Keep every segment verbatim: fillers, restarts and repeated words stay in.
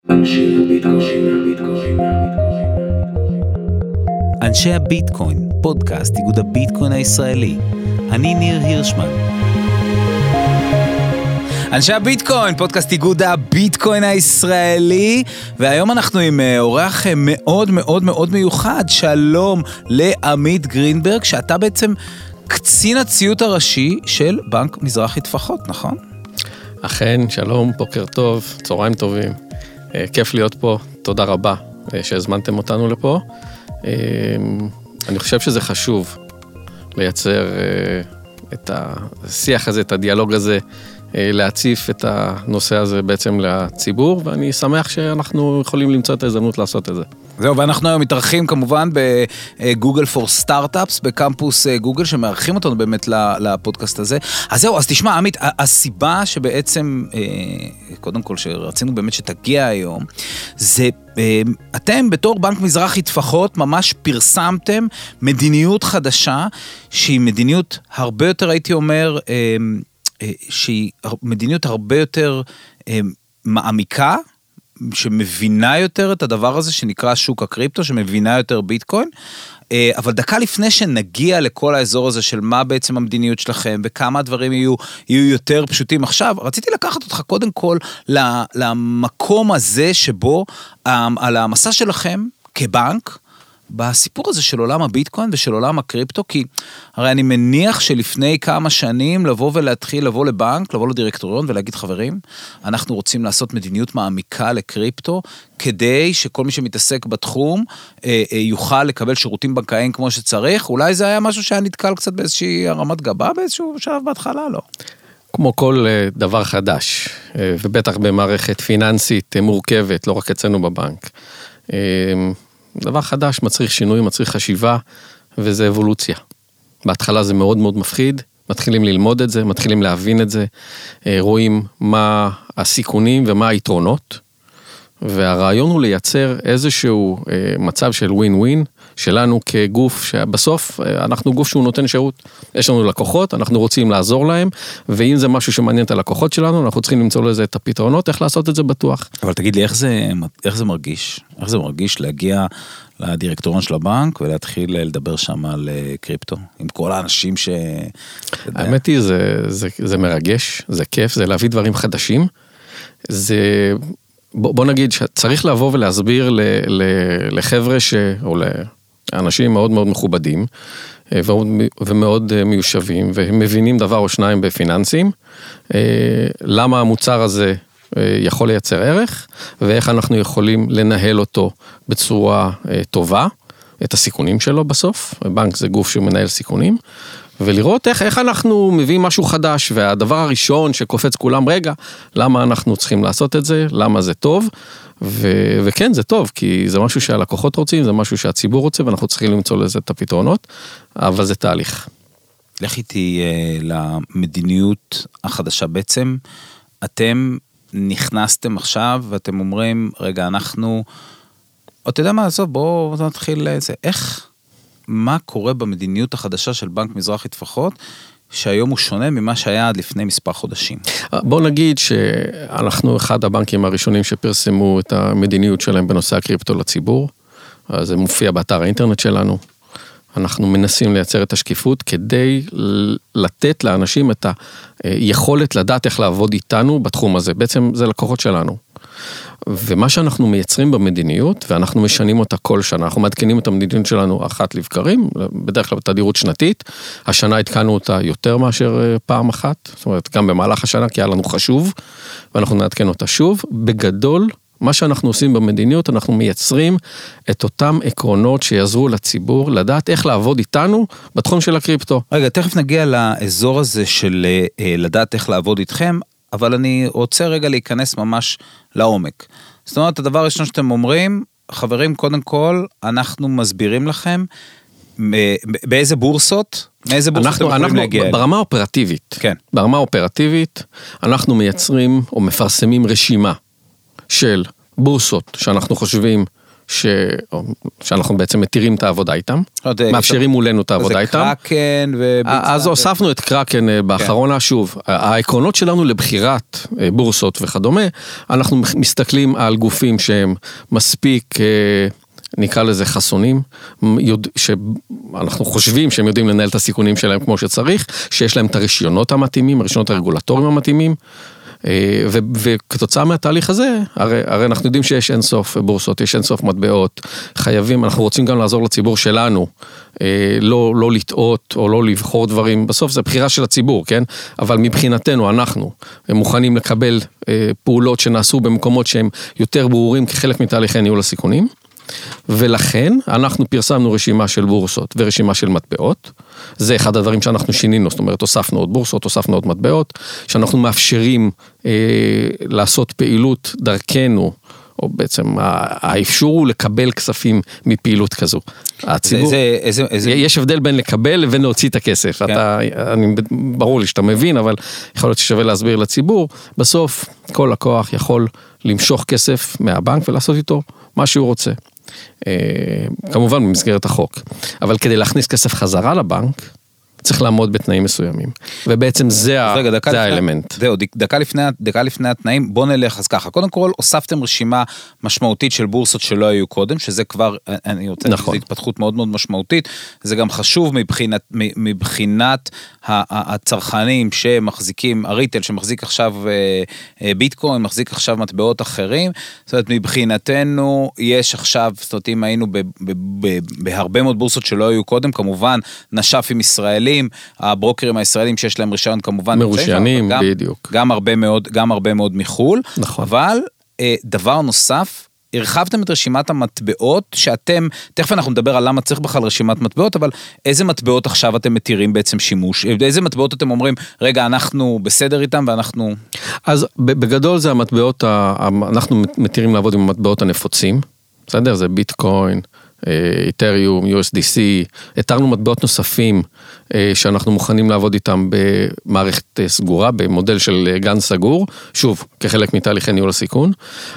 אנשי הביטקוין, פודקאסט איגוד הביטקוין הישראלי. אני ניר הירשמן. אנשי הביטקוין, פודקאסט איגוד הביטקוין הישראלי, והיום אנחנו עם אורח מאוד מאוד מאוד מיוחד. שלום לעמית גרינברג, שאתה בעצם קצין הציות הראשי של בנק מזרחי טפחות, נכון? אכן, שלום, בוקר טוב, צהריים טובים. כיף להיות פה, תודה רבה שהזמנתם אותנו לפה. אני חושב שזה חשוב לייצר את השיח הזה, את הדיאלוג הזה, להציף את הנושא הזה בעצם לציבור, ואני שמח שאנחנו יכולים למצוא את ההזדמנות לעשות את זה. זהו, ואנחנו היום מתארחים כמובן בגוגל פור סטארט-אפס, בקמפוס גוגל, שמארחים אותנו באמת לפודקאסט הזה. אז זהו, אז תשמע, עמית, הסיבה שבעצם, קודם כל שרצינו באמת שתגיע היום, זה אתם בתור בנק מזרחי טפחות ממש פרסמתם מדיניות חדשה, שהיא מדיניות הרבה יותר, הייתי אומר, שהיא מדיניות הרבה יותר מעמיקה, שמבינה יותר את הדבר הזה שנקרא שוק הקריפטו, שמבינה יותר ביטקוין, אבל דקה לפני שנגיע לכל האזור הזה של מה בעצם המדיניות שלכם, וכמה הדברים יהיו, יהיו יותר פשוטים עכשיו, רציתי לקחת אותך קודם כל למקום הזה שבו, על המסע שלכם כבנק, בסיפור הזה של עולם הביטקוין ושל עולם הקריפטו, כי הרי אני מניח שלפני כמה שנים לבוא ולהתחיל לבוא לבנק, לבוא לדירקטוריון ולהגיד חברים, אנחנו רוצים לעשות מדיניות מעמיקה לקריפטו, כדי שכל מי שמתעסק בתחום אה, אה, יוכל לקבל שירותים בנקאיים כמו שצריך. אולי זה היה משהו שהיה נתקל קצת באיזושהי הרמת גבה, באיזשהו שלב בהתחלה, לא? כמו כל דבר חדש, ובטח במערכת פיננסית מורכבת, לא רק אצלנו בבנק. דבר חדש מצריך שינוי, מצריך חשיבה, וזה אבולוציה. בהתחלה זה מאוד מאוד מפחיד, מתחילים ללמוד את זה, מתחילים להבין את זה, רואים מה הסיכונים ומה היתרונות, והרעיון הוא לייצר איזשהו מצב של ווין ווין, שלנו כגוף, שבסוף אנחנו גוף שהוא נותן שירות, יש לנו לקוחות, אנחנו רוצים לעזור להם, ואם זה משהו שמעניין את הלקוחות שלנו, אנחנו צריכים למצוא לזה את הפתרונות, איך לעשות את זה בטוח. אבל תגיד לי, איך זה, איך זה מרגיש? איך זה מרגיש להגיע לדירקטוריון של הבנק, ולהתחיל לדבר שם על קריפטו, עם כל האנשים ש... האמת היא, זה, זה, זה מרגש, זה כיף, זה להביא דברים חדשים, זה... בוא, בוא נגיד שצריך לבוא ולהסביר ל, ל, לחבר'ה ש... או לאנשים מאוד מאוד מכובדים, ומאוד מיושבים, והם מבינים דבר או שניים בפיננסים, למה המוצר הזה יכול לייצר ערך, ואיך אנחנו יכולים לנהל אותו בצורה טובה, את הסיכונים שלו בסוף, בנק זה גוף שמנהל סיכונים, ולראות איך, איך אנחנו מביאים משהו חדש, והדבר הראשון שקופץ כולם, רגע, למה אנחנו צריכים לעשות את זה, למה זה טוב, ו, וכן, זה טוב, כי זה משהו שהלקוחות רוצים, זה משהו שהציבור רוצה, ואנחנו צריכים למצוא לזה את הפתרונות, אבל זה תהליך. לך איתי למדיניות החדשה, בעצם אתם נכנסתם עכשיו, ואתם אומרים, רגע, אנחנו, אתה יודע מה, עזוב, בואו נתחיל לזה, איך... מה קורה במדיניות החדשה של בנק מזרחי טפחות, שהיום הוא שונה ממה שהיה עד לפני מספר חודשים? בוא נגיד שאנחנו אחד הבנקים הראשונים שפרסמו את המדיניות שלהם בנושא הקריפטו לציבור, זה מופיע באתר האינטרנט שלנו, אנחנו מנסים לייצר את השקיפות כדי לתת לאנשים את היכולת לדעת איך לעבוד איתנו בתחום הזה, בעצם זה לקוחות שלנו. ומה שאנחנו מייצרים במדיניות, ואנחנו משנים אותה כל שנה, אנחנו מעדכנים את המדיניות שלנו אחת לבקרים, בדרך כלל בתדירות שנתית, השנה התקנו אותה יותר מאשר פעם אחת, זאת אומרת, גם במהלך השנה, כי היה לנו חשוב, ואנחנו נעדכן אותה שוב, בגדול, מה שאנחנו עושים במדיניות, אנחנו מייצרים את אותם עקרונות שיעזרו לציבור, לדעת איך לעבוד איתנו בתחום של הקריפטו. רגע, תכף נגיע לאזור הזה של לדעת איך לעבוד איתכם, אבל אני רוצה רגע להיכנס ממש לעומק. זאת אומרת, הדבר הראשון שאתם אומרים, חברים, קודם כל, אנחנו מסבירים לכם באיזה בורסות, מאיזה בורסות אנחנו, אתם יכולים אנחנו, להגיע. ברמה האופרטיבית, כן. ברמה האופרטיבית, אנחנו מייצרים או מפרסמים רשימה של בורסות שאנחנו חושבים ש... שאנחנו בעצם מתירים את העבודה איתם, מאפשרים מולנו את העבודה איתם. זה קרקן וביצה. אז הוספנו את קרקן באחרונה, שוב, העקרונות שלנו לבחירת בורסות וכדומה, אנחנו מסתכלים על גופים שהם מספיק, נקרא לזה חסונים, שאנחנו חושבים שהם יודעים לנהל את הסיכונים שלהם כמו שצריך, שיש להם את הרשיונות המתאימים, הרשיונות הרגולטוריים המתאימים, וכתוצאה מהתהליך הזה, הרי, הרי אנחנו יודעים שיש אינסוף בורסות, יש אינסוף מטבעות, חייבים, אנחנו רוצים גם לעזור לציבור שלנו, לא, לא לטעות או לא לבחור דברים, בסוף זה בחירה של הציבור, כן? אבל מבחינתנו, אנחנו מוכנים לקבל פעולות שנעשו במקומות שהם יותר ברורים כחלק מתהליכי ניהול הסיכונים, ולכן אנחנו פרסמנו רשימה של בורסות ורשימה של מטבעות, זה אחד הדברים שאנחנו שינינו, זאת אומרת, הוספנו עוד בורסות, הוספנו עוד מטבעות, שאנחנו מאפשרים אה, לעשות פעילות דרכנו, או בעצם האפשור הוא לקבל כספים מפעילות כזו. הציבור, זה, זה, זה, יש הבדל בין לקבל לבין להוציא את הכסף. כן. אתה, אני, ברור לי שאתה מבין, אבל יכול להיות ששווה להסביר לציבור, בסוף כל לקוח יכול למשוך כסף מהבנק ולעשות איתו מה שהוא רוצה. כמובן במסגרת החוק. אבל כדי להכניס כסף חזרה לבנק, צריך לעמוד בתנאים מסוימים. ובעצם זה האלמנט. זהו, דקה לפני, דקה לפני התנאים, בוא נלך, אז ככה. קודם כל, הוספתם רשימה משמעותית של בורסות שלא היו קודם, שזה כבר, אני רוצה, זו התפתחות מאוד מאוד משמעותית, זה גם חשוב מבחינת, מבחינת הצרכנים שמחזיקים, הריטל שמחזיק עכשיו ביטקוין, מחזיק עכשיו מטבעות אחרים, זאת אומרת, מבחינתנו יש עכשיו, זאת אומרת, אם היינו בהרבה מאוד בורסות שלא היו קודם, כמובן, נש"פים ישראלים, הברוקרים הישראלים שיש להם רישיון כמובן מרושיינים, בדיוק. גם הרבה מאוד, גם הרבה מאוד מחול, נכון. אבל דבר נוסף, הרחבתם את רשימת המטבעות שאתם, תכף אנחנו נדבר על למה צריך בכלל רשימת מטבעות, אבל איזה מטבעות עכשיו אתם מתירים בעצם שימוש? איזה מטבעות אתם אומרים, רגע, אנחנו בסדר איתם ואנחנו... אז בגדול זה המטבעות, אנחנו מתירים לעבוד עם המטבעות הנפוצים, בסדר? זה ביטקוין, איתריום, יו אס די סי, התרנו מטבעות נוספים שאנחנו מוכנים לעבוד איתם במערכת סגורה, במודל של גן סגור, שוב, כחלק מתהליכי ניהול הסיכון.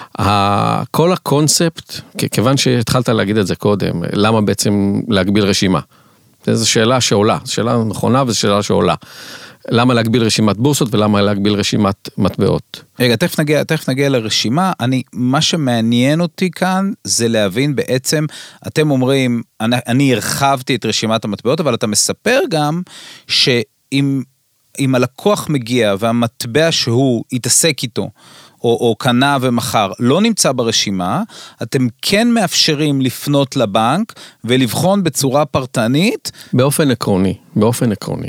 כל הקונספט, כיוון שהתחלת להגיד את זה קודם, למה בעצם להגביל רשימה? זו שאלה שעולה, זו שאלה נכונה וזו שאלה שעולה. למה להגביל רשימת בורסות ולמה להגביל רשימת מטבעות? רגע, תכף נגיע, תכף נגיע לרשימה. אני, מה שמעניין אותי כאן זה להבין בעצם, אתם אומרים, אני, אני הרחבתי את רשימת המטבעות, אבל אתה מספר גם שאם אם הלקוח מגיע והמטבע שהוא יתעסק איתו, או, או קנה ומחר, לא נמצא ברשימה, אתם כן מאפשרים לפנות לבנק ולבחון בצורה פרטנית. באופן עקרוני, באופן עקרוני.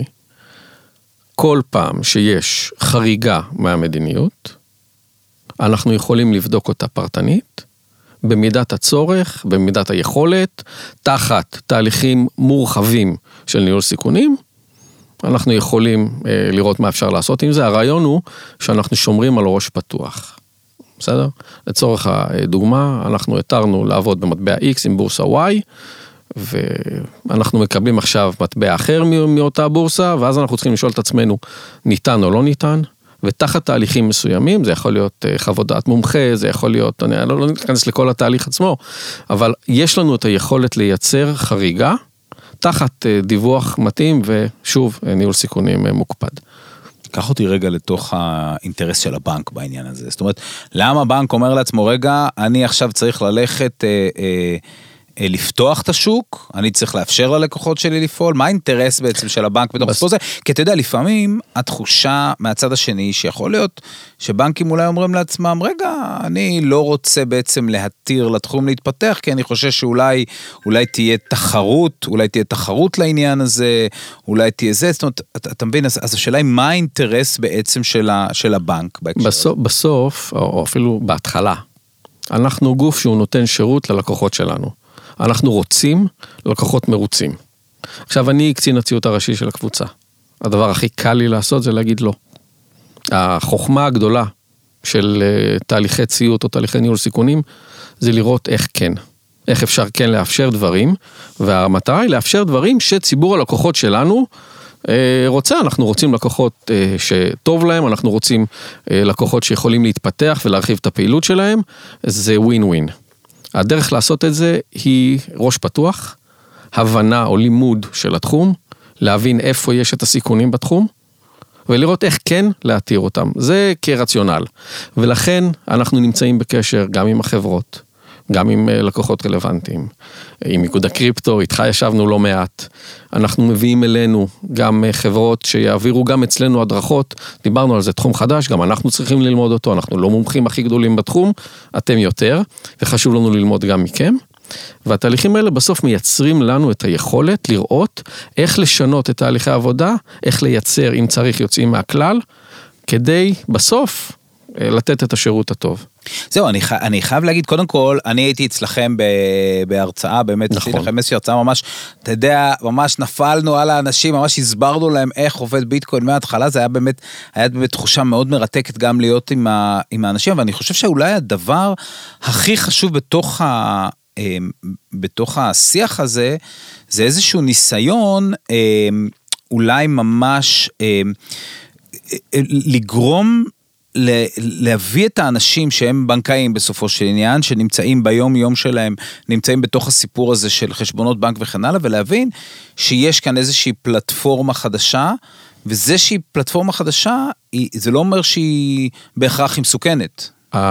כל פעם שיש חריגה מהמדיניות, אנחנו יכולים לבדוק אותה פרטנית, במידת הצורך, במידת היכולת, תחת תהליכים מורחבים של ניהול סיכונים, אנחנו יכולים אה, לראות מה אפשר לעשות עם זה. הרעיון הוא שאנחנו שומרים על ראש פתוח. בסדר? לצורך הדוגמה, אנחנו התרנו לעבוד במטבע X עם בורסה Y, ואנחנו מקבלים עכשיו מטבע אחר מאותה בורסה, ואז אנחנו צריכים לשאול את עצמנו, ניתן או לא ניתן, ותחת תהליכים מסוימים, זה יכול להיות חוות דעת מומחה, זה יכול להיות, אני לא, לא נכנס לכל התהליך עצמו, אבל יש לנו את היכולת לייצר חריגה, תחת דיווח מתאים, ושוב, ניהול סיכונים מוקפד. קח אותי רגע לתוך האינטרס של הבנק בעניין הזה. זאת אומרת, למה הבנק אומר לעצמו, רגע, אני עכשיו צריך ללכת אה, אה, אה, לפתוח את השוק, אני צריך לאפשר ללקוחות שלי לפעול, מה האינטרס בעצם של הבנק בתוך הסיפור הזה? כי אתה יודע, לפעמים התחושה מהצד השני, שיכול להיות שבנקים אולי אומרים לעצמם, רגע, אני לא רוצה בעצם להתיר לתחום להתפתח, כי אני חושב שאולי אולי תהיה תחרות, אולי תהיה תחרות לעניין הזה, אולי תהיה זה, זאת אומרת, אתה, אתה מבין, אז, אז השאלה היא, מה האינטרס בעצם של, ה, של הבנק? בסוף, בסוף, או אפילו בהתחלה, אנחנו גוף שהוא נותן שירות ללקוחות שלנו. אנחנו רוצים לקוחות מרוצים. עכשיו, אני קצין הציות הראשי של הקבוצה. הדבר הכי קל לי לעשות זה להגיד לא. החוכמה הגדולה של תהליכי ציות או תהליכי ניהול סיכונים, זה לראות איך כן. איך אפשר כן לאפשר דברים, והמטרה היא לאפשר דברים שציבור הלקוחות שלנו רוצה. אנחנו רוצים לקוחות שטוב להם, אנחנו רוצים לקוחות שיכולים להתפתח ולהרחיב את הפעילות שלהם, זה ווין ווין. הדרך לעשות את זה היא ראש פתוח, הבנה או לימוד של התחום, להבין איפה יש את הסיכונים בתחום, ולראות איך כן להתיר אותם. זה כרציונל. ולכן אנחנו נמצאים בקשר גם עם החברות, גם עם לקוחות רלוונטיים, עם איגוד הקריפטו, איתך ישבנו לא מעט. אנחנו מביאים אלינו גם חברות שיעבירו גם אצלנו הדרכות, דיברנו על זה תחום חדש, גם אנחנו צריכים ללמוד אותו, אנחנו לא מומחים הכי גדולים בתחום, אתם יותר, וחשוב לנו ללמוד גם מכם. והתהליכים האלה בסוף מייצרים לנו את היכולת לראות איך לשנות את תהליכי העבודה, איך לייצר אם צריך יוצאים מהכלל, כדי בסוף לתת את השירות הטוב. זהו, אני, אני חייב להגיד, קודם כל, אני הייתי אצלכם בהרצאה, באמת, נכון. עשיתי לכם איזושהי הרצאה ממש, אתה יודע, ממש נפלנו על האנשים, ממש הסברנו להם איך עובד ביטקוין מההתחלה, זה היה באמת, היה באמת תחושה מאוד מרתקת גם להיות עם, ה, עם האנשים, ואני חושב שאולי הדבר הכי חשוב בתוך ה... בתוך השיח הזה, זה איזשהו ניסיון, אולי ממש לגרום, להביא את האנשים שהם בנקאים בסופו של עניין, שנמצאים ביום יום שלהם, נמצאים בתוך הסיפור הזה של חשבונות בנק וכן הלאה, ולהבין שיש כאן איזושהי פלטפורמה חדשה, וזה שהיא פלטפורמה חדשה, זה לא אומר שהיא בהכרח היא מסוכנת.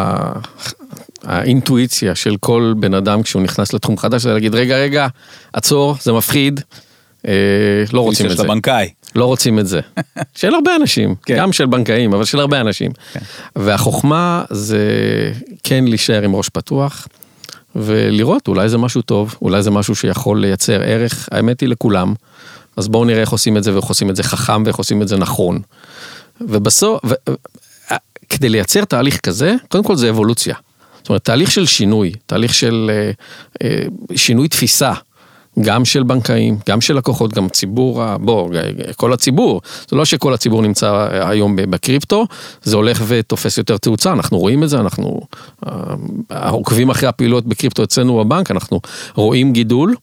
האינטואיציה של כל בן אדם כשהוא נכנס לתחום חדש, זה להגיד, רגע, רגע, עצור, זה מפחיד, לא רוצים את זה. לא רוצים את זה. של הרבה אנשים, גם של בנקאים, אבל של הרבה אנשים. והחוכמה זה כן להישאר עם ראש פתוח, ולראות, אולי זה משהו טוב, אולי זה משהו שיכול לייצר ערך, האמת היא לכולם, אז בואו נראה איך עושים את זה, ואיך עושים את זה חכם, ואיך עושים את זה נכון. ובסוף, כדי לייצר תהליך כזה, קודם כל זה אבולוציה. זאת אומרת, תהליך של שינוי, תהליך של אה, אה, שינוי תפיסה, גם של בנקאים, גם של לקוחות, גם ציבור, בוא, כל הציבור, זה לא שכל הציבור נמצא היום בקריפטו, זה הולך ותופס יותר תאוצה, אנחנו רואים את זה, אנחנו עוקבים אחרי הפעילות בקריפטו אצלנו בבנק, אנחנו רואים גידול,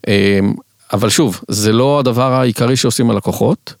אבל שוב, זה לא הדבר העיקרי שעושים הלקוחות,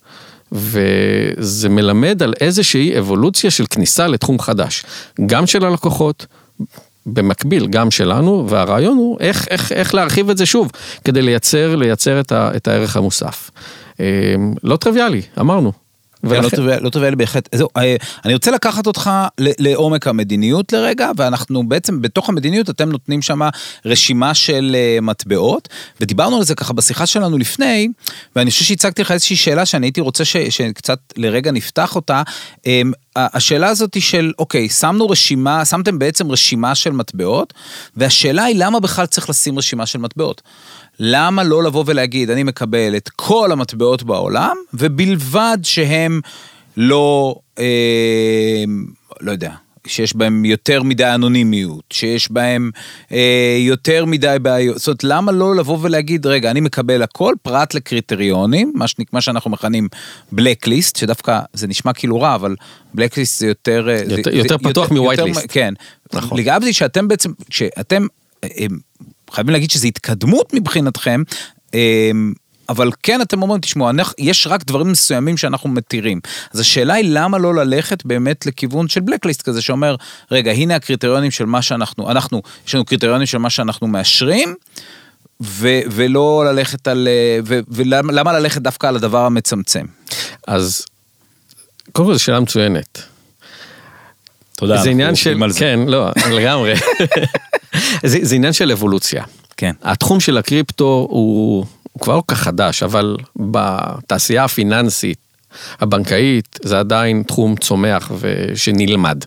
וזה מלמד על איזושהי אבולוציה של כניסה לתחום חדש, גם של הלקוחות, במקביל גם שלנו, והרעיון הוא איך, איך, איך להרחיב את זה שוב, כדי לייצר, לייצר את, ה, את הערך המוסף. לא טריוויאלי, אמרנו. לא טריוויאלי בהחלט. זהו, אני רוצה לקחת אותך לעומק המדיניות לרגע, ואנחנו בעצם בתוך המדיניות, אתם נותנים שם רשימה של מטבעות, ודיברנו על זה ככה בשיחה שלנו לפני, ואני חושב שהצגתי לך איזושהי שאלה, שאני הייתי רוצה שקצת לרגע נפתח אותה, השאלה הזאת היא של, אוקיי, שמנו רשימה, שמתם בעצם רשימה של מטבעות, והשאלה היא למה בכלל צריך לשים רשימה של מטבעות? למה לא לבוא ולהגיד, אני מקבל את כל המטבעות בעולם, ובלבד שהם לא, אה, לא יודע, שיש בהם יותר מדי אנונימיות, שיש בהם אה, יותר מדי בעיות, זאת אומרת, למה לא לבוא ולהגיד, רגע, אני מקבל הכל, פרט לקריטריונים, מה, מה שאנחנו מכנים blacklist, שדווקא זה נשמע כאילו רע, אבל blacklist זה יותר... יותר, זה, יותר זה, פתוח מ-whitelist. כן. נכון. לגבי זה שאתם בעצם, שאתם... חייבים להגיד שזה התקדמות מבחינתכם, אבל כן אתם אומרים, תשמעו, יש רק דברים מסוימים שאנחנו מתירים. אז השאלה היא למה לא ללכת באמת לכיוון של בלקליסט כזה, שאומר, רגע, הנה הקריטריונים של מה שאנחנו, אנחנו, יש לנו קריטריונים של מה שאנחנו מאשרים, ו- ולא ללכת על, ו- ולמה ללכת דווקא על הדבר המצמצם? אז, קודם כל זו שאלה מצוינת. תודה. זה עניין של, כן, לא, לגמרי. זה, זה עניין של אבולוציה. כן. התחום של הקריפטו הוא, הוא כבר לא כך חדש, אבל בתעשייה הפיננסית, הבנקאית, זה עדיין תחום צומח ושנלמד.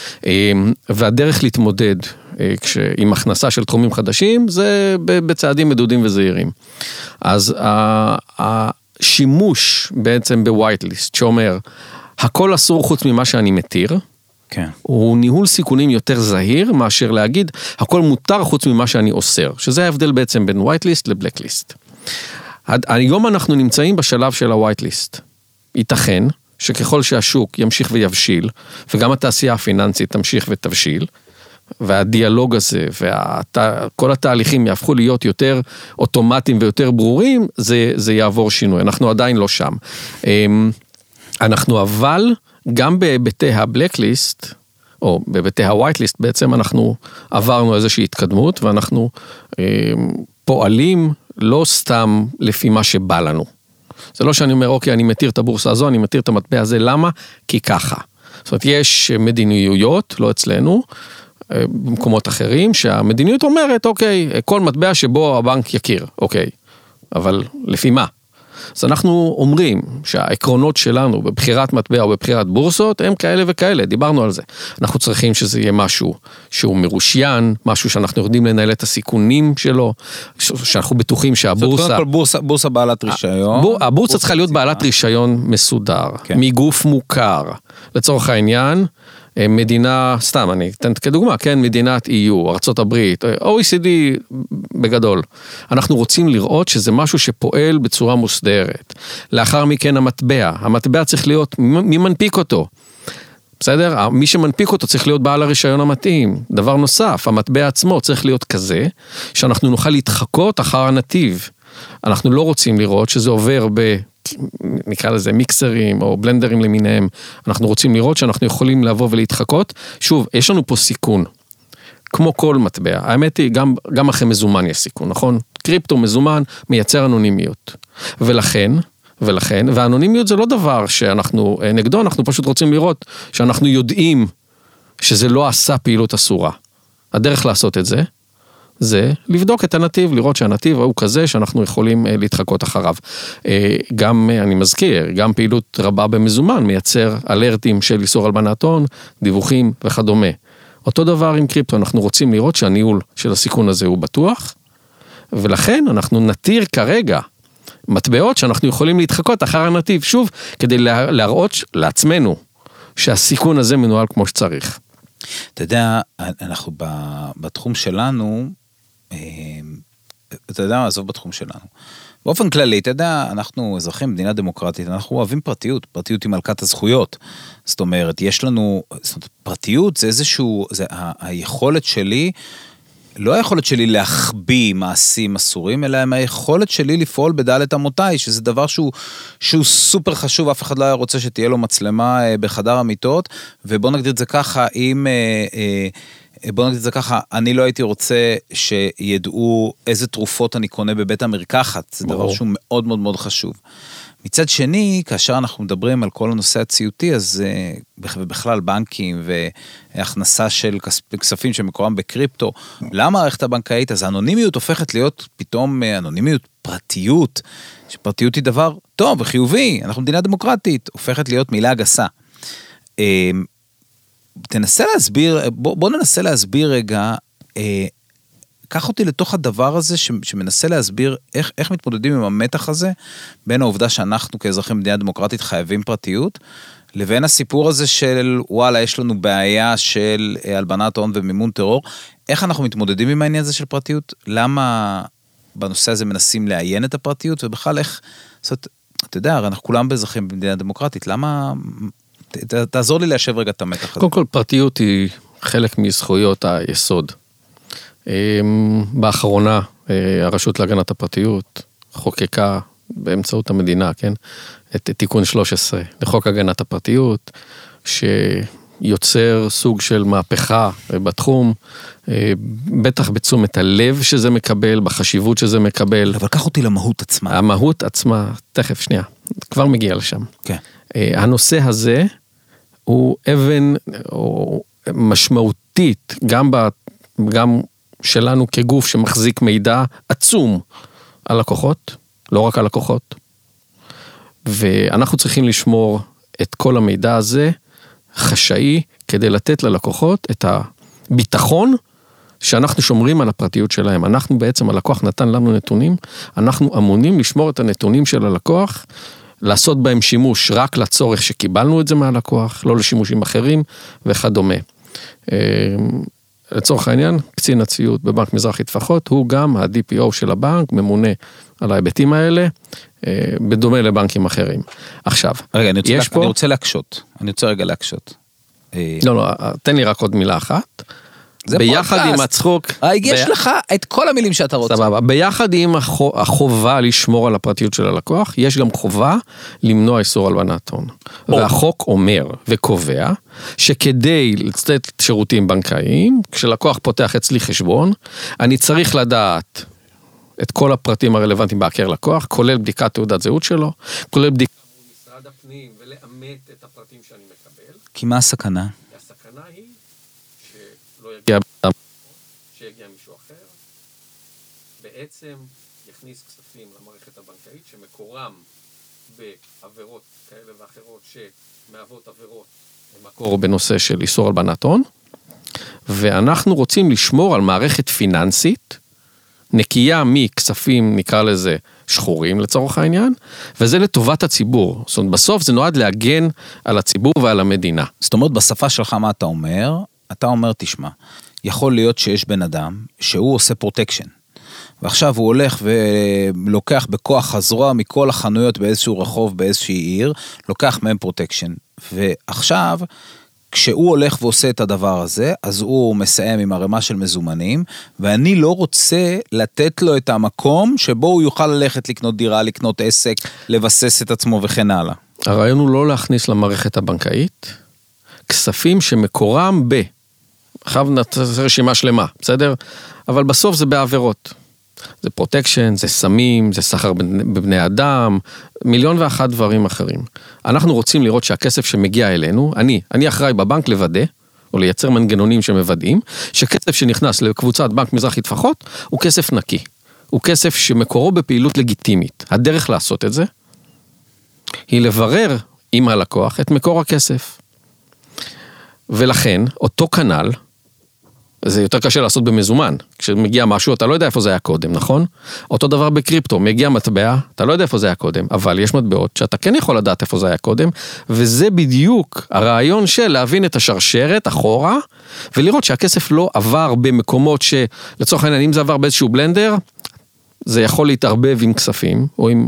והדרך להתמודד עם הכנסה של תחומים חדשים, זה בצעדים מדודים וזהירים. אז השימוש בעצם בווייטליסט, שאומר, הכל אסור חוץ ממה שאני מתיר, כן. הוא ניהול סיכונים יותר זהיר, מאשר להגיד, הכל מותר חוץ ממה שאני אוסר, שזה ההבדל בעצם בין whitelist לבלקליסט. היום אנחנו נמצאים בשלב של ה-whitelist. ייתכן שככל שהשוק ימשיך ויבשיל, וגם התעשייה הפיננסית תמשיך ותבשיל, והדיאלוג הזה, וכל התהליכים יהפכו להיות יותר אוטומטיים ויותר ברורים, זה, זה יעבור שינוי. אנחנו עדיין לא שם. אנחנו אבל... גם בהיבטי הבלקליסט, או בביתי ה-whitelist, בעצם אנחנו עברנו איזושהי התקדמות, ואנחנו אה, פועלים לא סתם לפי מה שבא לנו. זה לא שאני אומר, אוקיי, אני מתיר את הבורסה הזו, אני מתיר את המטבע הזה, למה? כי ככה. זאת אומרת, יש מדיניות, לא אצלנו, במקומות אחרים, שהמדיניות אומרת, אוקיי, כל מטבע שבו הבנק יכיר, אוקיי, אבל לפי מה? אז אנחנו אומרים שהעקרונות שלנו בבחירת מטבע או בבחירת בורסות הם כאלה וכאלה, דיברנו על זה. אנחנו צריכים שזה יהיה משהו שהוא מרושיין, משהו שאנחנו יודעים לנהל את הסיכונים שלו, שאנחנו בטוחים שהבורסה... זאת אומרת, בורסה, בורסה בעלת רישיון. הבורסה, הבורסה צריכה להיות בעלת רישיון מסודר, כן. מגוף מוכר. לצורך העניין, מדינה, סתם, אני אתן כדוגמה, כן, מדינת אי יו, ארצות הברית, או אי סי די בגדול. אנחנו רוצים לראות שזה משהו שפועל בצורה מוסדרת. לאחר מכן המטבע, המטבע צריך להיות, מי מנפיק אותו? בסדר? מי שמנפיק אותו צריך להיות בעל הרישיון המתאים. דבר נוסף, המטבע עצמו צריך להיות כזה, שאנחנו נוכל להתחקות אחר הנתיב. אנחנו לא רוצים לראות שזה עובר ב... נקרא לזה מיקסרים או בלנדרים למיניהם, אנחנו רוצים לראות שאנחנו יכולים לבוא ולהתחקות. שוב, יש לנו פה סיכון, כמו כל מטבע. האמת היא, גם, גם אחרי מזומן יש סיכון, נכון? קריפטו מזומן מייצר אנונימיות. ולכן, ולכן, והאנונימיות זה לא דבר שאנחנו נגדו, אנחנו פשוט רוצים לראות שאנחנו יודעים שזה לא עשה פעילות אסורה. הדרך לעשות את זה, זה לבדוק את הנתיב, לראות שהנתיב הוא כזה שאנחנו יכולים להתחקות אחריו. גם, אני מזכיר, גם פעילות רבה במזומן מייצר אלרטים של איסור הלבנת הון, דיווחים וכדומה. אותו דבר עם קריפטו, אנחנו רוצים לראות שהניהול של הסיכון הזה הוא בטוח, ולכן אנחנו נתיר כרגע מטבעות שאנחנו יכולים להתחקות אחר הנתיב, שוב, כדי להראות לעצמנו שהסיכון הזה מנוהל כמו שצריך. אתה יודע, אנחנו בתחום שלנו, אתה יודע, עזוב בתחום שלנו. באופן כללי, אתה יודע, אנחנו אזרחים במדינה דמוקרטית, אנחנו אוהבים פרטיות, פרטיות היא מלכת הזכויות. זאת אומרת, יש לנו, זאת אומרת, פרטיות זה איזשהו, זה ה- היכולת שלי, לא היכולת שלי להחביא מעשים אסורים, אלא היכולת שלי לפעול בדלת אמותיי, שזה דבר שהוא, שהוא סופר חשוב, אף אחד לא היה רוצה שתהיה לו מצלמה בחדר המיטות, ובוא נגדיר את זה ככה, אם, בוא נגדיר את זה ככה, אני לא הייתי רוצה שידעו איזה תרופות אני קונה בבית המרקחת, זה דבר שהוא מאוד מאוד מאוד חשוב. מצד שני, כאשר אנחנו מדברים על כל הנושא הציותי, אז בכלל בנקים והכנסה של כספים שמקורם בקריפטו, למערכת הבנקאית, אז האנונימיות הופכת להיות פתאום אנונימיות, פרטיות, שפרטיות היא דבר טוב וחיובי, אנחנו מדינה דמוקרטית, הופכת להיות מילה גסה. תנסה להסביר, בוא, בוא ננסה להסביר רגע, קח אותי לתוך הדבר הזה שמנסה להסביר איך, איך מתמודדים עם המתח הזה, בין העובדה שאנחנו כאזרחים במדינה דמוקרטית חייבים פרטיות, לבין הסיפור הזה של וואלה, יש לנו בעיה של הלבנת הון ומימון טרור, איך אנחנו מתמודדים עם העניין הזה של פרטיות, למה בנושא הזה מנסים לעיין את הפרטיות, ובכלל איך, זאת, אתה יודע, הרי אנחנו כולם באזרחים במדינה דמוקרטית, למה, ת, תעזור לי ליישב רגע את המתח הזה. קודם כל, פרטיות היא חלק מזכויות היסוד. באחרונה, הרשות להגנת הפרטיות חוקקה באמצעות המדינה, כן, את תיקון שלוש עשרה לחוק הגנת הפרטיות, שיוצר סוג של מהפכה בתחום, בטח בתשומת הלב שזה מקבל, בחשיבות שזה מקבל. אבל קח אותי למהות עצמה. המהות עצמה, תכף שנייה, כבר מגיע לשם. כן. הנושא הזה הוא אבן משמעותית, גם ב... גם שלנו כגוף שמחזיק מידע עצום על לקוחות, לא רק על לקוחות, ואנחנו צריכים לשמור את כל המידע הזה חשאי, כדי לתת ללקוחות את הביטחון שאנחנו שומרים על הפרטיות שלהם. אנחנו בעצם, הלקוח נתן לנו נתונים, אנחנו אמונים לשמור את הנתונים של הלקוח, לעשות בהם שימוש רק לצורך שקיבלנו את זה מהלקוח, לא לשימושים אחרים וכדומה. לצורך העניין, קצין הציות בבנק מזרחי טפחות, הוא גם ה-די פי או של הבנק, ממונה על ההיבטים האלה, בדומה לבנקים אחרים. עכשיו, רגע, אני רוצה, יש פה... אני רוצה להקשות, אני רוצה רגע להקשות. לא, לא, תן לי רק עוד מילה אחת. ביחד עם הצחוק. יש לך את כל המילים שאתה רוצה. סבבה, ביחד עם החובה לשמור על הפרטיות של הלקוח, יש גם חובה למנוע איסור הלבנת הון. והחוק אומר וקובע, שכדי לתת שירותים בנקאיים, כשלקוח פותח אצלי חשבון, אני צריך לדעת את כל הפרטים הרלוונטיים בהכר לקוח, כולל בדיקת תעודת זהות שלו, כולל בדיקת משרד הפנים, ולאמת את הפרטים שאני מקבל. כי מה הסכנה? הסכנה היא שלא יגיע בן אדם, שיגיע מישהו אחר, בעצם יכניס כספים למערכת הבנקאית, שמקורם בעבירות כאלה ואחרות, שמהוות עבירות מקור בנושא של איסור הלבנת הון, ואנחנו רוצים לשמור על מערכת פיננסית, נקייה מכספים, נקרא לזה, שחורים לצורך העניין, וזה לטובת הציבור. זאת אומרת, בסוף זה נועד להגן על הציבור ועל המדינה. זאת אומרת, בשפה שלך מה אתה אומר? אתה אומר, תשמע, יכול להיות שיש בן אדם שהוא עושה פרוטקשן, ועכשיו הוא הולך ולוקח בכוח הזרוע מכל החנויות באיזשהו רחוב, באיזושהי עיר, לוקח מהם פרוטקשן, ועכשיו, כשהוא הולך ועושה את הדבר הזה, אז הוא מסיים עם הרמה של מזומנים, ואני לא רוצה לתת לו את המקום שבו הוא יוכל ללכת לקנות דירה, לקנות עסק, לבסס את עצמו וכן הלאה. הרעיון הוא לא להכניס למערכת הבנקאית, כספים שמקורם ב... עכשיו נעשה רשימה שלמה, בסדר? אבל בסוף זה בעבירות. זה פרוטקשן, זה סמים, זה סחר בבני אדם, מיליון ואחת דברים אחרים. אנחנו רוצים לראות שהכסף שמגיע אלינו, אני, אני אחראי בבנק לוודא, או לייצר מנגנונים שמוודאים, שכסף שנכנס לקבוצת בנק מזרחי טפחות, הוא כסף נקי. הוא כסף שמקורו בפעילות לגיטימית. הדרך לעשות את זה, היא לברר עם הלקוח את מקור הכסף. ולכן, אותו כנל, זה יותר קשה לעשות במזומן. כשמגיע משהו, אתה לא יודע איפה זה היה קודם, נכון? אותו דבר בקריפטו, מגיע מטבע, אתה לא יודע איפה זה היה קודם, אבל יש מטבעות שאתה כן יכול לדעת איפה זה היה קודם, וזה בדיוק הרעיון של להבין את השרשרת אחורה, ולראות שהכסף לא עבר במקומות שלצורך העניין, אם זה עבר באיזשהו בלנדר, זה יכול להתערבב עם כספים, או עם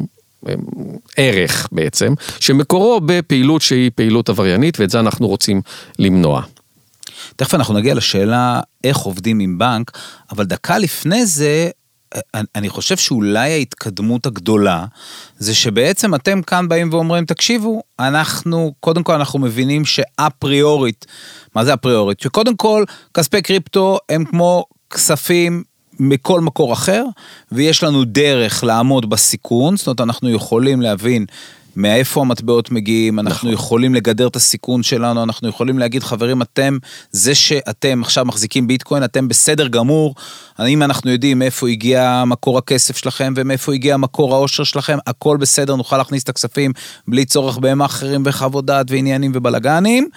ערך בעצם, שמקורו בפעילות שהיא פעילות עבריינית, ואת זה אנחנו רוצים למנוע. תכף אנחנו נגיע לשאלה איך עובדים עם בנק, אבל דקה לפני זה, אני חושב שאולי ההתקדמות הגדולה, זה שבעצם אתם כאן באים ואומרים, תקשיבו, אנחנו, קודם כל אנחנו מבינים שאפריורית, מה זה אפריורית? שקודם כל, כספי קריפטו הם כמו כספים מכל מקור אחר, ויש לנו דרך לעמוד בסיכון, זאת אומרת, אנחנו יכולים להבין מאיפה המטבעות מגיעים, אנחנו יכולים לגדר את הסיכון שלנו, אנחנו יכולים להגיד, חברים, אתם, זה שאתם עכשיו מחזיקים ביטקוין, אתם בסדר גמור, אם אנחנו יודעים מאיפה הגיע מקור הכסף שלכם, ומאיפה הגיע מקור העושר שלכם, הכל בסדר, נוכל להכניס את הכספים, בלי צורך בהם אחרים, בחוות דעת ועניינים ובלגנים,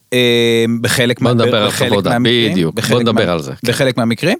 בחלק מהמקרים, בדיוק, בוא נדבר על זה. בחלק מהמקרים,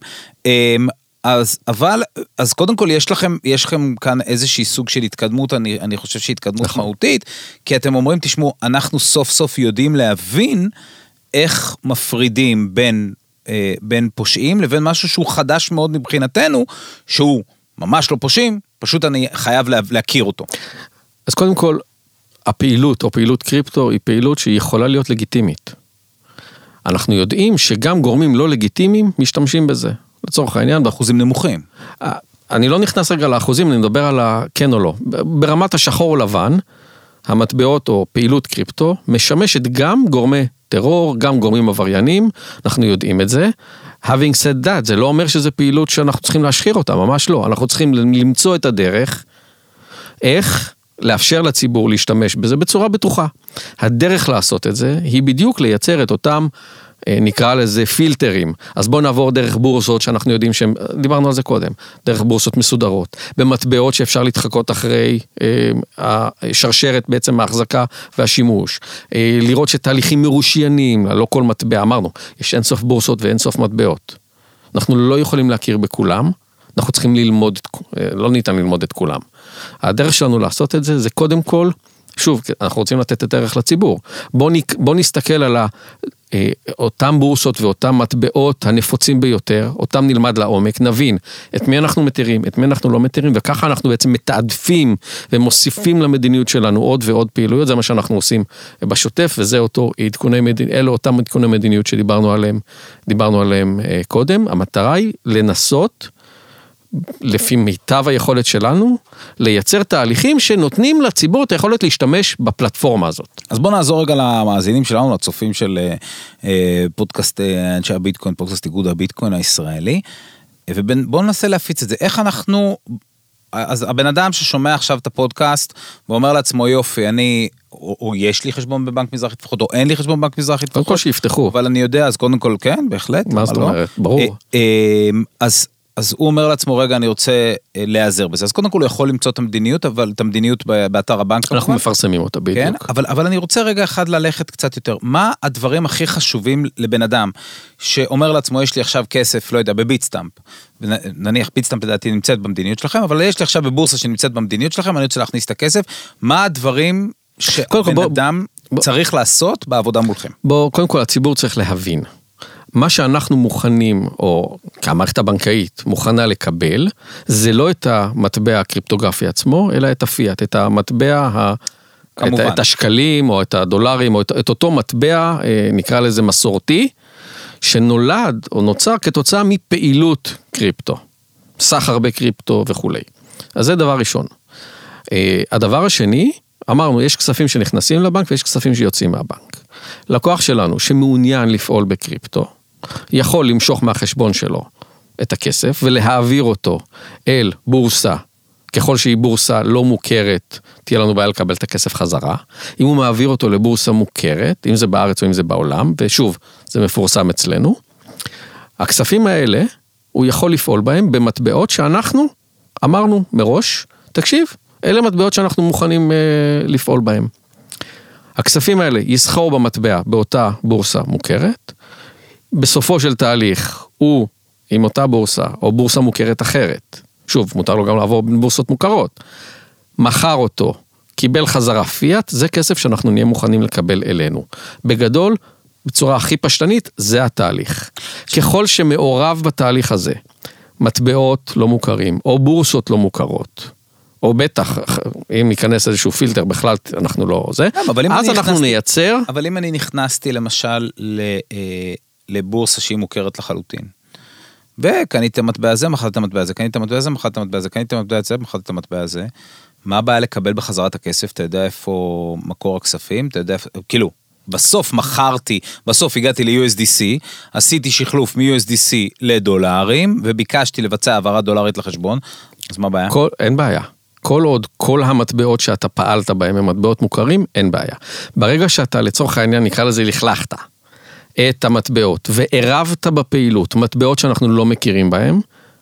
אז, אבל, אז קודם כל יש לכם, יש לכם כאן איזושהי סוג של התקדמות, אני, אני חושב שהיא התקדמות נכון. מהותית, כי אתם אומרים, תשמעו, אנחנו סוף סוף יודעים להבין איך מפרידים בין, אה, בין פושעים, לבין משהו שהוא חדש מאוד מבחינתנו, שהוא ממש לא פושעים, פשוט אני חייב לה, להכיר אותו. אז קודם כל, הפעילות או פעילות קריפטו היא פעילות שהיא יכולה להיות לגיטימית. אנחנו יודעים שגם גורמים לא לגיטימיים משתמשים בזה. לצורך העניין, באחוזים נמוכים. אני לא נכנס רגע לאחוזים, אני מדבר על כן או לא. ברמת השחור או לבן, המטבעות או פעילות קריפטו, משמשת גם גורמי טרור, גם גורמים עבריינים, אנחנו יודעים את זה. Having said that, זה לא אומר שזה פעילות שאנחנו צריכים להשחיר אותה, ממש לא. אנחנו צריכים למצוא את הדרך, איך לאפשר לציבור להשתמש בזה בצורה בטוחה. הדרך לעשות את זה, היא בדיוק לייצר את אותם נקרא לזה פילטרים, אז בואו נעבור דרך בורסות שאנחנו יודעים שהם, דיברנו על זה קודם, דרך בורסות מסודרות, במטבעות שאפשר להתחקות אחרי אה, השרשרת בעצם ההחזקה והשימוש, אה, לראות שתהליכים מרושיינים, לא כל מטבע, אמרנו, יש אינסוף בורסות ואינסוף מטבעות, אנחנו לא יכולים להכיר בכולם, אנחנו צריכים ללמוד, לא ניתן ללמוד את כולם. הדרך שלנו לעשות את זה, זה קודם כל שוב, אנחנו רוצים לתת את הערך לציבור. בוא, נ, בוא נסתכל על ה, אה, אותם בורסות ואותם מטבעות הנפוצים ביותר, אותם נלמד לעומק, נבין את מי אנחנו מתירים, את מי אנחנו לא מתירים, וככה אנחנו בעצם מתעדפים ומוסיפים למדיניות שלנו עוד ועוד פעילויות, זה מה שאנחנו עושים בשוטף, וזה אותו עדכוני מדיניות, אלו אותם עדכוני מדיניות שדיברנו עליהם, דיברנו עליהם אה, קודם. המטרה היא לנסות, לפי מיטב היכולת שלנו, לייצר תהליכים שנותנים לציבור את היכולת להשתמש בפלטפורמה הזאת. אז בוא נעזור רגע למאזינים שלנו, לצופים של אה, פודקאסט אה, אנשי הביטקוין, פודקאסט איגוד הביטקוין הישראלי, ובואו ננסה להפיץ את זה. איך אנחנו, אז הבן אדם ששומע עכשיו את הפודקאסט, ואומר לעצמו יופי, אני, או, או יש לי חשבון בבנק מזרחי לפחות, או אין לי חשבון בבנק מזרחי לפחות. קודם כל שיפתחו. אבל אני יודע, אז קודם כל כן, בהחלט. מה זאת אומרת? ברור. אה, אה, אז... אז הוא אומר לעצמו, רגע, אני רוצה להיעזר בזה. אז קודם כל הוא יכול למצוא את המדיניות, אבל את המדיניות באתר הבנק. אנחנו מפרסמים אותה בדיוק. כן, אבל, אבל אני רוצה רגע אחד ללכת קצת יותר. מה הדברים הכי חשובים לבן אדם, שאומר לעצמו, יש לי עכשיו כסף, לא יודע, בביטסטאמפ. נניח, ביטסטאמפ לדעתי נמצאת במדיניות שלכם, אבל יש לי עכשיו בבורסה שנמצאת במדיניות שלכם, אני רוצה להכניס את הכסף. מה הדברים שבן אדם בוא, צריך בוא, לעשות בעבודה מולכם? בוא, קודם כל, הציבור צריך להבין. מה שאנחנו מוכנים, או כמערכת הבנקאית מוכנה לקבל, זה לא את המטבע הקריפטוגרפי עצמו, אלא את הפיאט, את המטבע, את, את השקלים, או את הדולרים, או את, את אותו מטבע, נקרא לזה מסורתי, שנולד או נוצר כתוצאה מפעילות קריפטו, סחר בקריפטו וכו'. אז זה דבר ראשון. הדבר השני, אמרנו, יש כספים שנכנסים לבנק, ויש כספים שיוצאים מהבנק. לקוח שלנו שמעוניין לפעול בקריפטו, יכול למשוך מהחשבון שלו את הכסף, ולהעביר אותו אל בורסה, ככל שהיא בורסה לא מוכרת, תהיה לנו בעיה לקבל את הכסף חזרה. אם הוא מעביר אותו לבורסה מוכרת, אם זה בארץ או אם זה בעולם, ושוב, זה מפורסם אצלנו, הכספים האלה, הוא יכול לפעול בהם במטבעות שאנחנו אמרנו מראש, תקשיב, אלה מטבעות שאנחנו מוכנים אה, לפעול בהם. הכספים האלה יסחרו במטבע באותה בורסה מוכרת, בסופו של תהליך הוא עם אותה בורסה או בורסה מוכרת אחרת, שוב, מותר לו גם לעבור בין בורסות מוכרות, מכר אותו, קיבל חזרה פיאט, זה כסף שאנחנו נהיה מוכנים לקבל אלינו. בגדול, בצורה הכי פשטנית, זה התהליך. ככל שמעורב בתהליך הזה, מטבעות לא מוכרים, או בורסות לא מוכרות, או בטח, אם ניכנס איזשהו פילטר, בכלל אנחנו לא זה, אז אנחנו נייצר. אבל אם אני נכנסתי למשל לבורסה שהיא מוכרת לחלוטין, וקניתי את המטבע הזה, מחלתי את המטבע הזה, קניתי את המטבע הזה, מחלתי את המטבע הזה, קניתי את המטבע הזה, מחלתי את המטבע הזה, מה הבעיה לקבל בחזרת הכסף? אתה יודע איפה מקור הכספים? אתה יודע איפה, כאילו, בסוף מכרתי, בסוף הגעתי ל-יו אס די סי, עשיתי שחלוף מ-יו אס די סי לדולרים, וביקשתי לבצע העברה דולרית לחשבון, אז מה הבעיה? כל, אין בעיה. כל עוד, כל המטבעות שאתה פעלת בהם הם מטבעות מוכרים, אין בעיה. ברגע שאתה לצורך העניין, נקרא לזה לכלכת, את המטבעות, וערבת בפעילות, מטבעות שאנחנו לא מכירים בהם,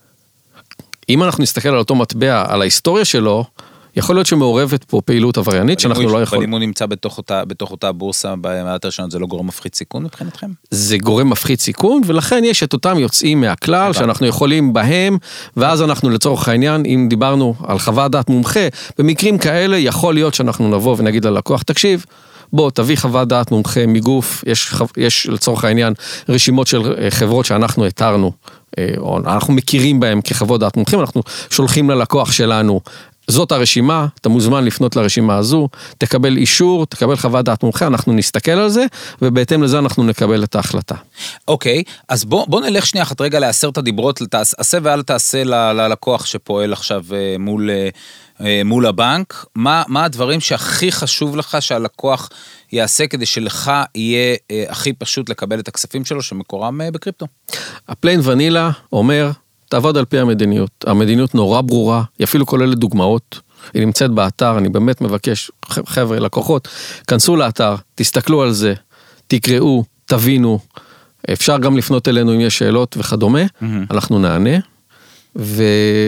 אם אנחנו נסתכל על אותו מטבע, על ההיסטוריה שלו, יכול להיות שמעורבת פה פעילות עבריינית, שאנחנו לא יכולים. אבל אם הוא נמצא בתוך אותה, בתוך אותה בורסה, במעט הראשון, זה לא גורם מפחית סיכון מבחינתכם? זה גורם מפחית סיכון, ולכן יש את אותם יוצאים מהכלל, שאנחנו יכולים בהם, ואז אנחנו לצורך העניין, אם דיברנו על חוות דעת מומחה, במקרים כאלה יכול להיות שאנחנו נבוא ונגיד ללקוח, תקשיב, בוא, תביא חוות דעת מומחה מגוף, יש, יש לצורך העניין רשימות של חברות שאנחנו התרנו, או אנחנו מכירים בהם כחוות דעת מומחים, אנחנו שולחים ללקוח שלנו, זאת הרשימה, אתה מוזמן לפנות לרשימה הזו, תקבל אישור, תקבל חוות דעת מומחה, אנחנו נסתכל על זה, ובהתאם לזה אנחנו נקבל את ההחלטה. אוקיי, אז בוא, בוא נלך שנייה אחת רגע לעשרת הדיברות, תעשה ואל תעשה ללקוח שפועל עכשיו מול, מול הבנק, מה, מה הדברים שהכי חשוב לך שהלקוח יעשה כדי שלך יהיה הכי פשוט לקבל את הכספים שלו שמקורם בקריפטו? הפליין ונילה אומר, תעבוד על פי המדיניות. המדיניות נורא ברורה, היא אפילו כוללת דוגמאות. היא נמצאת באתר, אני באמת מבקש, חבר'ה, לקוחות, כנסו לאתר, תסתכלו על זה, תקראו, תבינו, אפשר גם לפנות אלינו אם יש שאלות וכדומה, mm-hmm. אנחנו נענה, ו...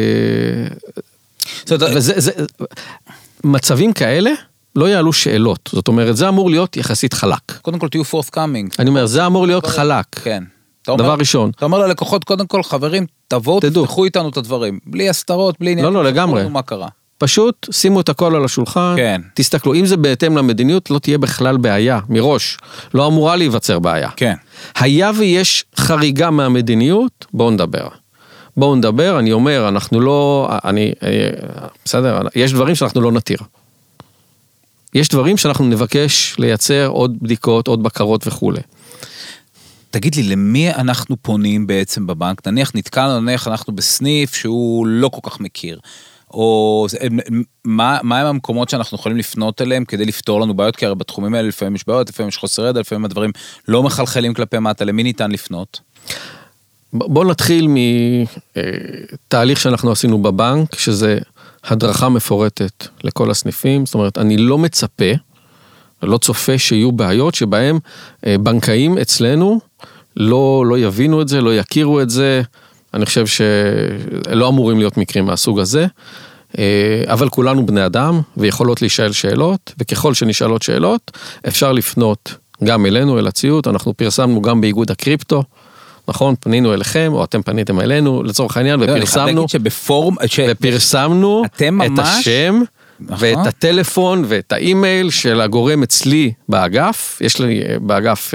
וזה, זה... מצבים כאלה לא יעלו שאלות, זאת אומרת, זה אמור להיות יחסית חלק. קודם כל תהיו forthcoming. אני אומר, זה אמור להיות חלק. כן. דבר ראשון. אתה אומר ללקוחות, קודם כל, חברים, תבואו, תפתחו איתנו את הדברים. בלי הסתרות, בלי עניין. לא, לא, לגמרי. מה קרה. פשוט שימו את הכל על השולחן, כן. תסתכלו, אם זה בהתאם למדיניות, לא תהיה בכלל בעיה, מראש, לא אמורה להיווצר בעיה. כן. היה ויש חריגה מהמדיניות, בואו נדבר. בואו נדבר, אני אומר, אנחנו לא, אני, בסדר, יש דברים שאנחנו לא נתיר. יש דברים שאנחנו נבקש לייצר עוד בדיקות, עוד בקרות וכו'. תגיד לי, למי אנחנו פונים בעצם בבנק? נניח נתקענו, נניח אנחנו בסניף שהוא לא כל כך מכיר. או מה, מה הם המקומות שאנחנו יכולים לפנות אליהם כדי לפתור לנו בעיות? כי הרי בתחומים האלה לפעמים יש בעיות, לפעמים יש חוסר ידע, לפעמים הדברים לא מחלחלים כלפי מטה. למי ניתן לפנות? בואו נתחיל מתהליך שאנחנו עשינו בבנק, שזה הדרכה מפורטת לכל הסניפים. זאת אומרת, אני לא מצפה, לא צופה שיהיו בעיות שבהם בנקאים אצלנו לא, לא יבינו את זה, לא יכירו את זה. אני חושב שלא אמורים להיות מקרים מהסוג הזה, אבל כולנו בני אדם ויכולות להישאל שאלות, וככל שנשאלות שאלות, אפשר לפנות גם אלינו, אל הציוד. אנחנו פרסמנו גם באיגוד הקריפטו, נכון? פנינו אליכם, או אתם פניתם אלינו, לצורך העניין, ופרסמנו, ופרסמנו את השם, ואת הטלפון, ואת האימייל של הגורם אצלי באגף. יש לי באגף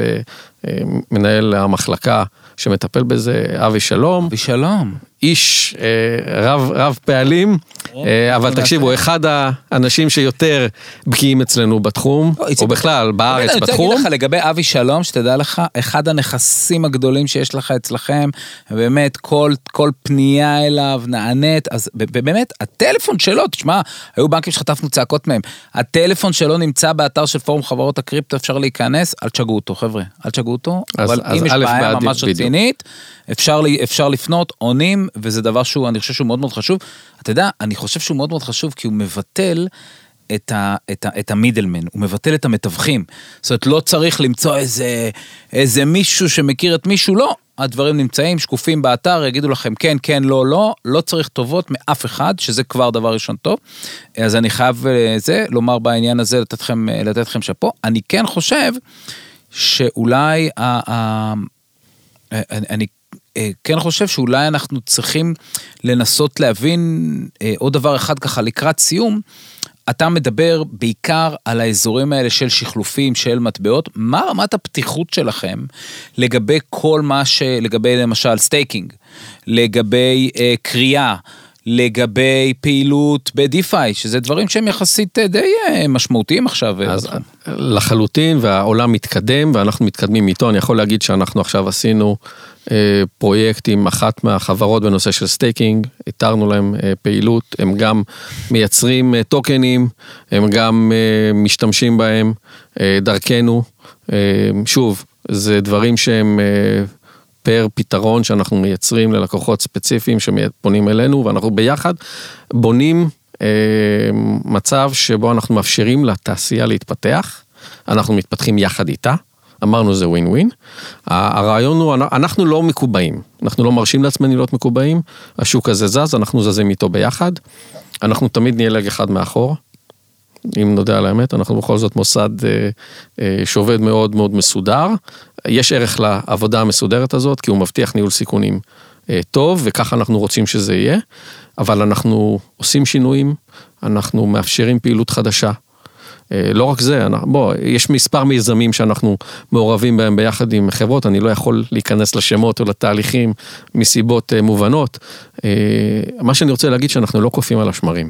מנהל המחלקה שמטפל בזה, אבי שלום. אבי שלום. איש רב, רב פעלים, אבל תקשיבו, אחד האנשים שיותר בקיאים אצלנו בתחום, או בכלל בארץ בתחום. אני רוצה להגיד לך לגבי אבי שלום, שתדע לך, אחד הנכסים הגדולים שיש לך אצלכם, באמת כל, כל פנייה אליו נענית, אז באמת הטלפון שלו, תשמע, היו בנקים שחטפנו צעקות מהם, הטלפון שלו נמצא באתר של פורום חברות הקריפטו, אפשר להיכנס, אל תשגעו אותו חבר'ה, אל תשגעו אותו, אבל אם יש בעיה ממש רצינית, אפשר, אפשר לפנות, עונים, וזה דבר שהוא, אני חושב שהוא מאוד מאוד חשוב. אתה יודע, אני חושב שהוא מאוד מאוד חשוב, כי הוא מבטל את ה, את ה, את המידלמן, הוא מבטל את המתווכים. זאת אומרת, לא צריך למצוא איזה, איזה מישהו שמכיר את מישהו, לא. הדברים נמצאים, שקופים באתר, יגידו לכם כן, כן, לא, לא, לא צריך טובות מאף אחד, שזה כבר דבר ראשון טוב. אז אני חייב זה, לומר בעניין הזה, לתת לכם, לתת לכם שפה. אני כן חושב שאולי, ה, ה, אני כן חושב שאולי אנחנו צריכים לנסות להבין עוד דבר אחד ככה לקראת סיום. אתה מדבר בעיקר על האזורים האלה של שחלופים, של מטבעות. מה רמת הפתיחות שלכם לגבי כל מה ש... לגבי למשל סטייקינג, לגבי אה, קריאה, לגבי פעילות ב-דיפיי, שזה דברים שהם יחסית די משמעותיים עכשיו. אז לחלוטין, והעולם מתקדם, ואנחנו מתקדמים איתו. אני יכול להגיד שאנחנו עכשיו עשינו אה, פרויקט עם אחת מהחברות בנושא של סטייקינג, התארנו להם אה, פעילות, הם גם מייצרים אה, טוקנים, הם גם אה, משתמשים בהם אה, דרכנו. אה, שוב, זה דברים שהם... אה, פר פתרון שאנחנו מייצרים ללקוחות ספציפיים שפונים אלינו, ואנחנו ביחד בונים אה, מצב שבו אנחנו מאפשרים לתעשייה להתפתח, אנחנו מתפתחים יחד איתה, אמרנו זה ווין ווין, הרעיון הוא, אנחנו לא מקובעים, אנחנו לא מרשים לעצמנו להיות מקובעים, השוק הזה זז, אנחנו זזים איתו ביחד, אנחנו תמיד נהיה לג אחד מאחור, אם נודע על האמת, אנחנו בכל זאת מוסד אה, אה, שעובד מאוד מאוד מסודר, יש ערך לעבודה המסודרת הזאת, כי הוא מבטיח ניהול סיכונים אה, טוב, וככה אנחנו רוצים שזה יהיה, אבל אנחנו עושים שינויים, אנחנו מאפשרים פעילות חדשה, אה, לא רק זה, אנחנו, בוא, יש מספר מיזמים שאנחנו מעורבים בהם ביחד עם חברות, אני לא יכול להיכנס לשמות או לתהליכים מסיבות אה, מובנות, אה, מה שאני רוצה להגיד שאנחנו לא קופים על השמרים,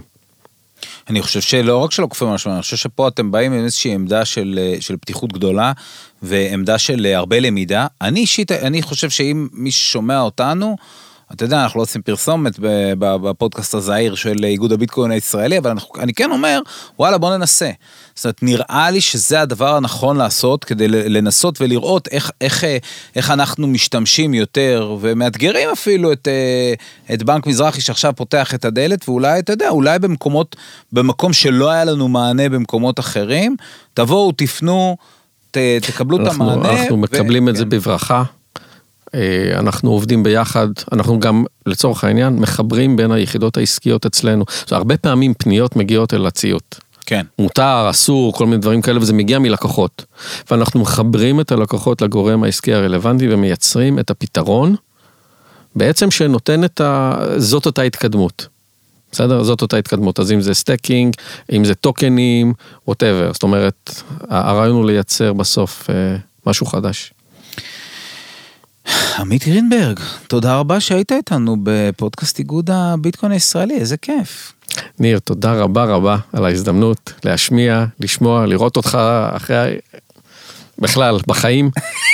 אני חושב שלא רק שלא קופים משהו, אני חושב שפה אתם באים עם איזושהי עמדה של, של פתיחות גדולה, ועמדה של הרבה למידה. אני אישית, אני חושב שאם מי ששומע אותנו, אתה יודע, אנחנו לא עושים פרסומת בפודקאסט הזהיר של איגוד הביטקוין הישראלי, אבל אנחנו, אני כן אומר, וואלה, בוא ננסה. זאת אומרת, נראה לי שזה הדבר הנכון לעשות, כדי לנסות ולראות איך, איך, איך אנחנו משתמשים יותר, ומאתגרים אפילו את, את בנק מזרחי, שעכשיו פותח את הדלת, ואולי, אתה יודע, אולי במקומות, במקום שלא היה לנו מענה במקומות אחרים, תבואו, תפנו, ת, תקבלו אנחנו, את המענה. אנחנו מקבלים ו... את זה בברכה. אנחנו עובדים ביחד, אנחנו גם לצורך העניין מחברים בין היחידות העסקיות אצלנו. זאת, הרבה פעמים פניות מגיעות אל הציות. כן. מותר, אסור, כל מיני דברים כאלה, וזה מגיע מלקוחות. ואנחנו מחברים את הלקוחות לגורם העסקי הרלוונטי, ומייצרים את הפתרון, בעצם שנותן את ה... זאת אותה התקדמות. בסדר? זאת אותה התקדמות, אז אם זה סטקינג, אם זה טוקנים, whatever, זאת אומרת, הרעיון הוא לייצר בסוף משהו חדש. עמית גרינברג, תודה רבה שהיית איתנו בפודקאסט איגוד הביטקוין הישראלי, איזה כיף. ניר, תודה רבה רבה על ההזדמנות להשמיע, לשמוע, לראות אותך אחרי, בכלל, בחיים.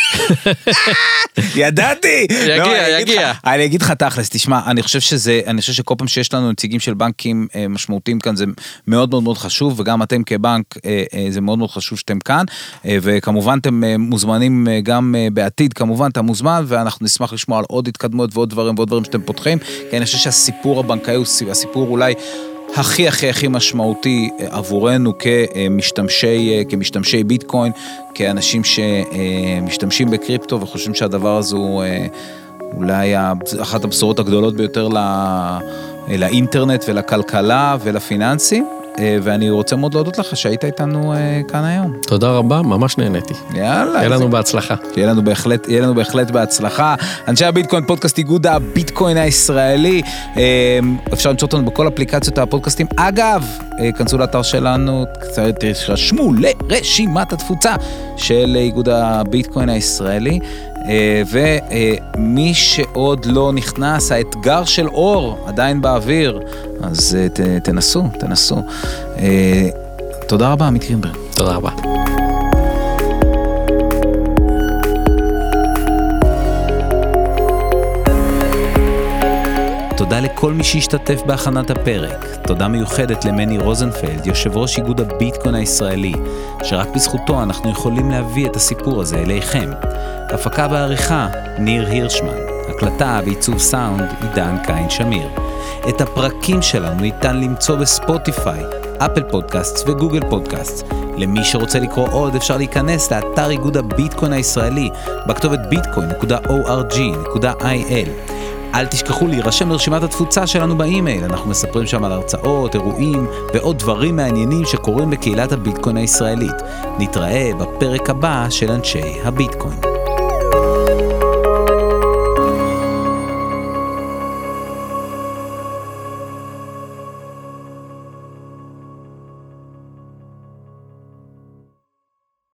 ידעתי! יגיע, יגיע. אני אגיד לך תכלס, תשמע, אני חושב שזה, אני חושב שכל פעם שיש לנו נציגים של בנקים משמעותיים כאן, זה מאוד מאוד מאוד חשוב, וגם אתם כבנק, זה מאוד מאוד חשוב שאתם כאן, וכמובן אתם מוזמנים גם בעתיד, כמובן אתה מוזמן, ואנחנו נשמח לשמוע על עוד התקדמות ועוד דברים ועוד דברים שאתם פותחים, כי אני חושב שהסיפור הבנקאי הוא הסיפור אולי הכי הכי הכי משמעותי עבורנו כמשתמשי, כמשתמשי ביטקוין, כאנשים שמשתמשים בקריפטו וחושבים שהדבר הזה הוא אולי אחת הבשורות הגדולות ביותר לאינטרנט ולכלכלה ולפיננסים, ואני רוצה מאוד להודות לך שהיית איתנו כאן היום. תודה רבה, ממש נהניתי. יאללה. יהיה לנו בהצלחה. יהיה לנו בהחלט, יהיה לנו בהחלט בהצלחה. אנשי הביטקוין, פודקאסט איגוד הביטקוין הישראלי. אפשר למצוא אותנו בכל אפליקציות הפודקאסטים. אגב, כנסו לאתר שלנו, תרשמו לרשימת התפוצה של איגוד הביטקוין הישראלי. ומי שעוד לא נכנס, האתגר של אור עדיין באוויר, אז ת, תנסו, תנסו. תודה רבה, עמית גרינברג. תודה רבה. תודה לכל מי שהשתתף בהכנת הפרק. תודה מיוחדת למני רוזנפלד, יושב ראש איגוד הביטקוין הישראלי, שרק בזכותו אנחנו יכולים להביא את הסיפור הזה אליכם. הפקה ועריכה, ניר הירשמן. הקלטה ועיצוב סאונד, עידן קין שמיר. את הפרקים שלנו ניתן למצוא בספוטיפיי, אפל פודקאסט וגוגל פודקאסט. למי שרוצה לקרוא עוד, אפשר להיכנס לאתר איגוד הביטקוין הישראלי, בכתובת ביטקוין נקודה או אר ג'י נקודה איי אל. אל תשכחו להירשם לרשימת התפוצה שלנו באימייל, אנחנו מספרים שם על הרצאות, אירועים ועוד דברים מעניינים שקורים בקהילת הביטקוין הישראלית. נתראה בפרק הבא של אנשי הביטקוין.